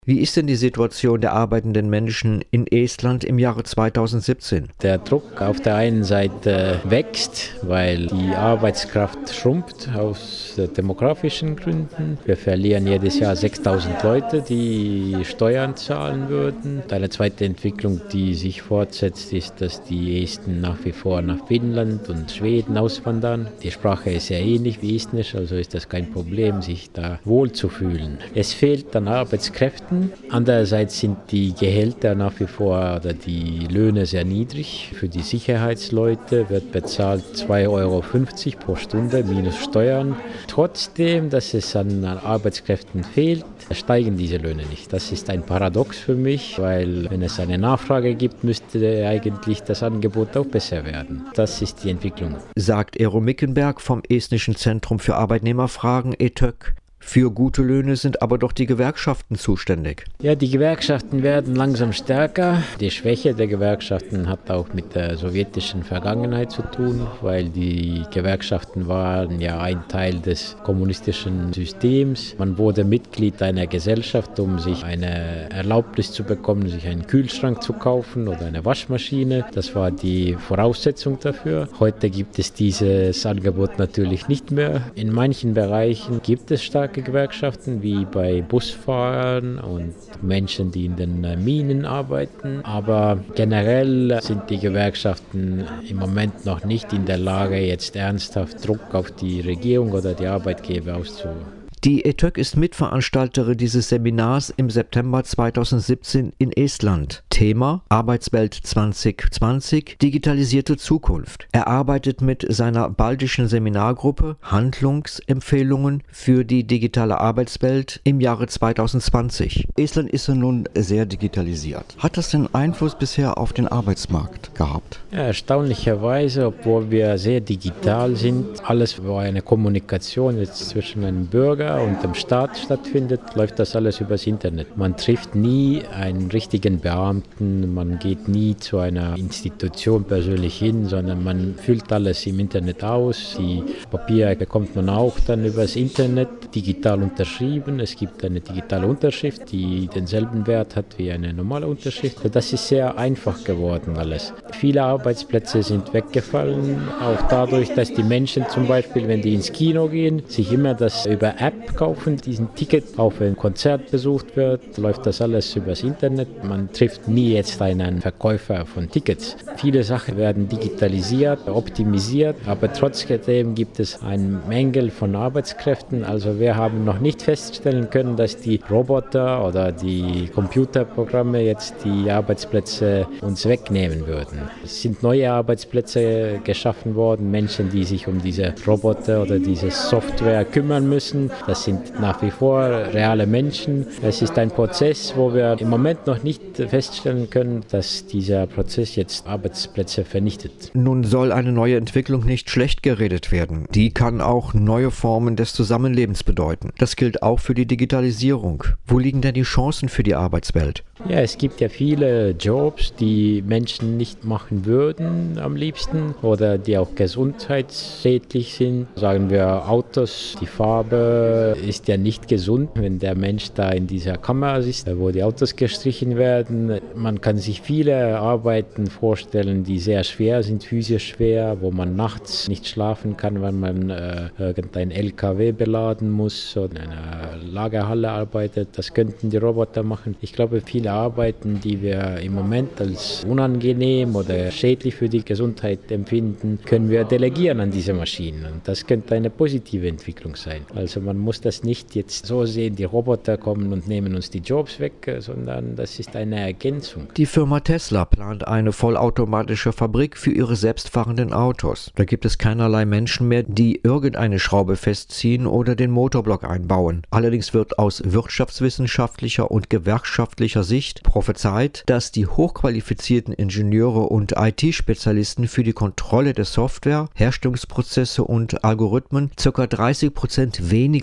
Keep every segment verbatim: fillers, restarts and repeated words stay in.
Wie ist denn die Situation der arbeitenden Menschen in Estland im Jahre zweitausendsiebzehn? Der Druck auf der einen Seite wächst, weil die Arbeitskraft schrumpft aus demografischen Gründen. Wir verlieren jedes Jahr sechstausend Leute, die Steuern zahlen würden. Eine zweite Entwicklung, die sich fortsetzt, ist, dass die Esten nach wie vor nach Finnland und Schweden auswandern. Die Sprache ist sehr ähnlich wie Estnisch, also ist das kein Problem, sich da wohlzufühlen. Es fehlt an Arbeitskräften. Andererseits sind die Gehälter nach wie vor oder die Löhne sehr niedrig. Für die Sicherheitsleute wird bezahlt zwei Euro fünfzig pro Stunde minus Steuern. Trotzdem, dass es an Arbeitskräften fehlt, steigen diese Löhne nicht. Das ist ein Paradox für mich, weil wenn es eine Nachfrage gibt, müsste eigentlich das Angebot auch besser werden. Das ist die Entwicklung. Sagt Eero Mickenberg vom Estnischen Zentrum für Arbeitnehmerfragen E T Ö K. Für gute Löhne sind aber doch die Gewerkschaften zuständig. Ja, die Gewerkschaften werden langsam stärker. Die Schwäche der Gewerkschaften hat auch mit der sowjetischen Vergangenheit zu tun, weil die Gewerkschaften waren ja ein Teil des kommunistischen Systems. Man wurde Mitglied einer Gesellschaft, um sich eine Erlaubnis zu bekommen, sich einen Kühlschrank zu kaufen oder eine Waschmaschine. Das war die Voraussetzung dafür. Heute gibt es dieses Angebot natürlich nicht mehr. In manchen Bereichen gibt es starke Gewerkschaften, wie bei Busfahrern und Menschen, die in den Minen arbeiten. Aber generell sind die Gewerkschaften im Moment noch nicht in der Lage, jetzt ernsthaft Druck auf die Regierung oder die Arbeitgeber auszuüben. Die E T Ö K ist Mitveranstalterin dieses Seminars im September zweitausendsiebzehn in Estland. Thema Arbeitswelt zwanzig zwanzig, digitalisierte Zukunft. Er arbeitet mit seiner baltischen Seminargruppe Handlungsempfehlungen für die digitale Arbeitswelt im Jahre zweitausendzwanzig. Estland ist ja nun sehr digitalisiert. Hat das denn Einfluss bisher auf den Arbeitsmarkt gehabt? Ja, erstaunlicherweise, obwohl wir sehr digital sind, alles, wo eine Kommunikation jetzt zwischen einem Bürger und dem Staat stattfindet, läuft das alles übers Internet. Man trifft nie einen richtigen Beamten, man geht nie zu einer Institution persönlich hin, sondern man füllt alles im Internet aus. Die Papiere bekommt man auch dann übers Internet digital unterschrieben. Es gibt eine digitale Unterschrift, die denselben Wert hat wie eine normale Unterschrift. Das ist sehr einfach geworden alles. Viele Arbeitsplätze sind weggefallen, auch dadurch, dass die Menschen zum Beispiel, wenn die ins Kino gehen, sich immer das über App kaufen, diesen Ticket, auch wenn ein Konzert besucht wird, läuft das alles übers Internet. Man trifft nie jetzt einen Verkäufer von Tickets. Viele Sachen werden digitalisiert, optimisiert, aber trotzdem gibt es einen Mängel von Arbeitskräften. Also wir haben noch nicht feststellen können, dass die Roboter oder die Computerprogramme jetzt die Arbeitsplätze uns wegnehmen würden. Es sind neue Arbeitsplätze geschaffen worden, Menschen, die sich um diese Roboter oder diese Software kümmern müssen. Das sind nach wie vor reale Menschen. Es ist ein Prozess, wo wir im Moment noch nicht feststellen können, dass dieser Prozess jetzt Arbeitsplätze vernichtet. Nun soll eine neue Entwicklung nicht schlecht geredet werden. Die kann auch neue Formen des Zusammenlebens bedeuten. Das gilt auch für die Digitalisierung. Wo liegen denn die Chancen für die Arbeitswelt? Ja, es gibt ja viele Jobs, die Menschen nicht machen würden am liebsten oder die auch gesundheitsschädlich sind. Sagen wir Autos, die Farbe ist ja nicht gesund, wenn der Mensch da in dieser Kammer sitzt, wo die Autos gestrichen werden. Man kann sich viele Arbeiten vorstellen, die sehr schwer sind, physisch schwer, wo man nachts nicht schlafen kann, weil man äh, irgendein L K W beladen muss oder in einer Lagerhalle arbeitet. Das könnten die Roboter machen. Ich glaube, viele Arbeiten, die wir im Moment als unangenehm oder schädlich für die Gesundheit empfinden, können wir delegieren an diese Maschinen. Und das könnte eine positive Entwicklung sein. Also man muss das nicht jetzt so sehen, die Roboter kommen und nehmen uns die Jobs weg, sondern das ist eine Ergänzung. Die Firma Tesla plant eine vollautomatische Fabrik für ihre selbstfahrenden Autos. Da gibt es keinerlei Menschen mehr, die irgendeine Schraube festziehen oder den Motorblock einbauen. Allerdings wird aus wirtschaftswissenschaftlicher und gewerkschaftlicher Sicht prophezeit, dass die hochqualifizierten Ingenieure und I T-Spezialisten für die Kontrolle der Software, Herstellungsprozesse und Algorithmen ca. dreißig Prozent weniger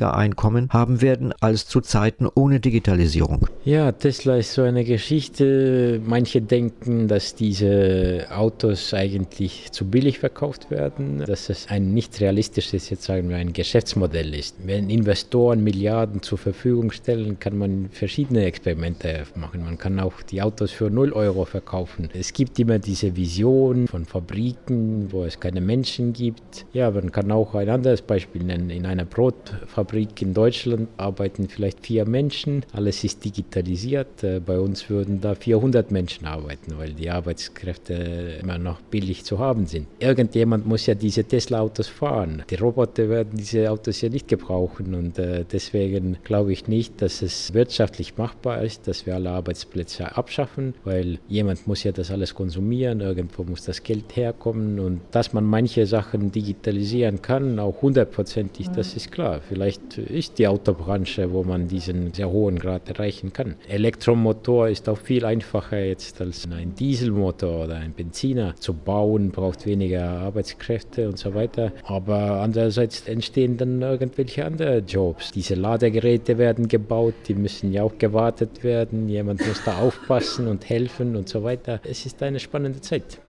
weniger Einkommen haben werden als zu Zeiten ohne Digitalisierung. Ja, Tesla ist so eine Geschichte. Manche denken, dass diese Autos eigentlich zu billig verkauft werden, dass es ein nicht realistisches, jetzt sagen wir, ein Geschäftsmodell ist. Wenn Investoren Milliarden zur Verfügung stellen, kann man verschiedene Experimente machen. Man kann auch die Autos für null Euro verkaufen. Es gibt immer diese Vision von Fabriken, wo es keine Menschen gibt. Ja, man kann auch ein anderes Beispiel nennen. In einer Brotfabrik in Deutschland arbeiten vielleicht vier Menschen. Alles ist digitalisiert. Bei uns würden da vierhundert Menschen arbeiten, weil die Arbeitskräfte immer noch billig zu haben sind. Irgendjemand muss ja diese Tesla-Autos fahren. Die Roboter werden diese Autos ja nicht gebrauchen und äh, deswegen glaube ich nicht, dass es wirtschaftlich machbar ist, dass wir alle Arbeitsplätze abschaffen, weil jemand muss ja das alles konsumieren, irgendwo muss das Geld herkommen und dass man manche Sachen digitalisieren kann, auch hundertprozentig, das ist klar. Vielleicht ist die Autobranche, wo man diesen sehr hohen Grad erreichen kann. Elektromotor ist auch viel einfacher jetzt als ein Dieselmotor oder ein Benziner zu bauen, braucht weniger Arbeitskräfte und so weiter. Aber andererseits entstehen dann irgendwelche andere Jobs. Diese Ladegeräte werden gebaut, die müssen ja auch gewartet werden. Jemand muss da aufpassen und helfen und so weiter. Es ist eine spannende Zeit.